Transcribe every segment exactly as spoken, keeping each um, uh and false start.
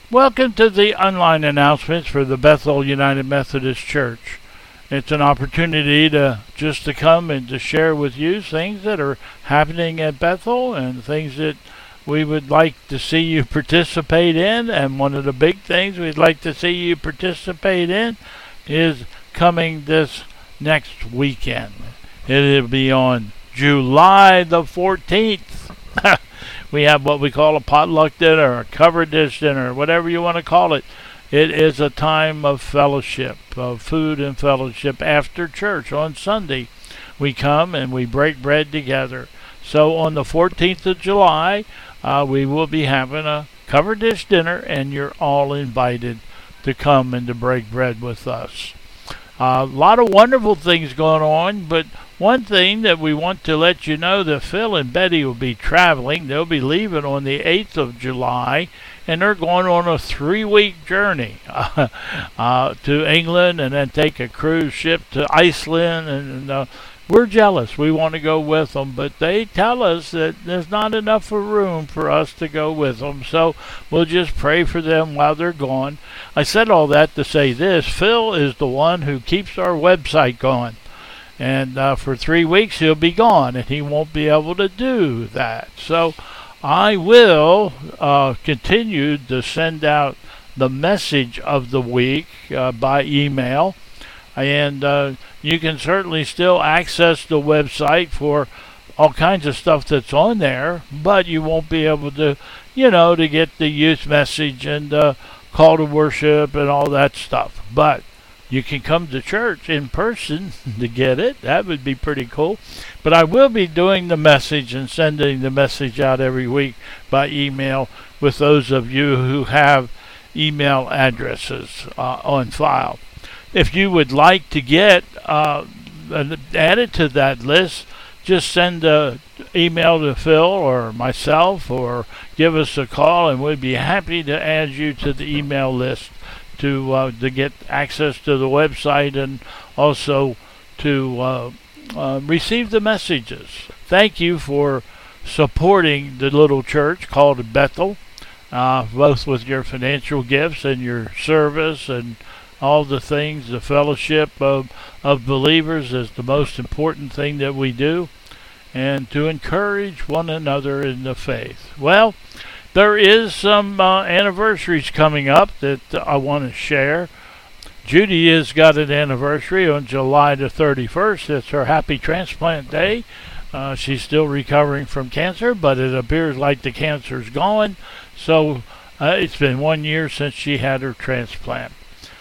Welcome to the online announcements for the Bethel United Methodist Church. It's an opportunity to just to come and to share with you things that are happening at Bethel and things that we would like to see you participate in. And one of the big things we'd like to see you participate in is coming this next weekend. It'll be on July the fourteenth. We have what we call a potluck dinner, a covered dish dinner, whatever you want to call it. It is a time of fellowship, of food and fellowship after church on Sunday. We come and we break bread together. So on the fourteenth of July, uh, we will be having a covered dish dinner, and you're all invited to come and to break bread with us. A uh, lot of wonderful things going on, but one thing that we want to let you know that Phil and Betty will be traveling. They'll be leaving on the eighth of July, and they're going on a three-week journey uh, uh, to England and then take a cruise ship to Iceland. And uh, we're jealous. We want to go with them, but they tell us that there's not enough room for us to go with them, so we'll just pray for them while they're gone. I said all that to say this. Phil is the one who keeps our website going. And uh, for three weeks he'll be gone, and he won't be able to do that. So I will uh, continue to send out the message of the week uh, by email. And uh, you can certainly still access the website for all kinds of stuff that's on there, but you won't be able to, you know, to get the youth message and uh, call to worship and all that stuff. But you can come to church in person to get it. That would be pretty cool. But I will be doing the message and sending the message out every week by email with those of you who have email addresses uh, on file. If you would like to get uh, added to that list, just send an email to Phil or myself or give us a call, and we'd be happy to add you to the email list to uh, to get access to the website and also to uh, uh, receive the messages. Thank you for supporting the little church called Bethel, uh, both with your financial gifts and your service and all the things. The fellowship of, of believers is the most important thing that we do, and to encourage one another in the faith. Well, there is some uh, anniversaries coming up that uh, I want to share. Judy has got an anniversary on July the thirty-first. It's her happy transplant day. Uh, she's still recovering from cancer, but it appears like the cancer's gone. So uh, it's been one year since she had her transplant.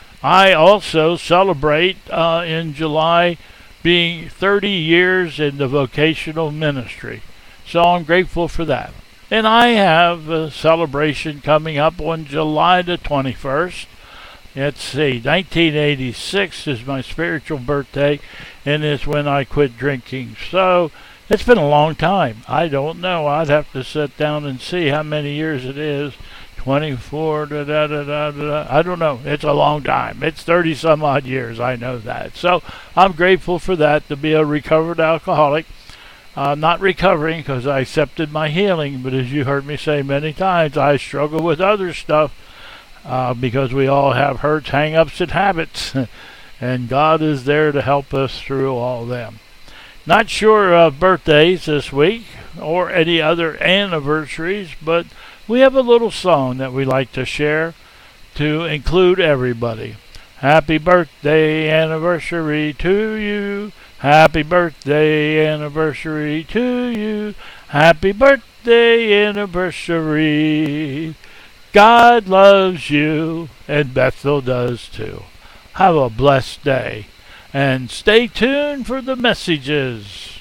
I also celebrate uh, in July being thirty years in the vocational ministry. So I'm grateful for that. And I have a celebration coming up on July the twenty-first. Let's see, nineteen eighty-six is my spiritual birthday, and it's when I quit drinking. So it's been a long time. I don't know. I'd have to sit down and see how many years it is. twenty-four, da, da, da, da, da. I don't know. It's a long time. It's thirty some odd years. I know that. So I'm grateful for that, to be a recovered alcoholic. Uh, not recovering because I accepted my healing, but as you heard me say many times, I struggle with other stuff uh, because we all have hurts, hang-ups, and habits, and God is there to help us through all them. Not sure of birthdays this week or any other anniversaries, but we have a little song that we like to share to include everybody. Happy birthday anniversary to you. Happy birthday anniversary to you. Happy birthday anniversary. God loves you, and Bethel does too. Have a blessed day, and stay tuned for the messages.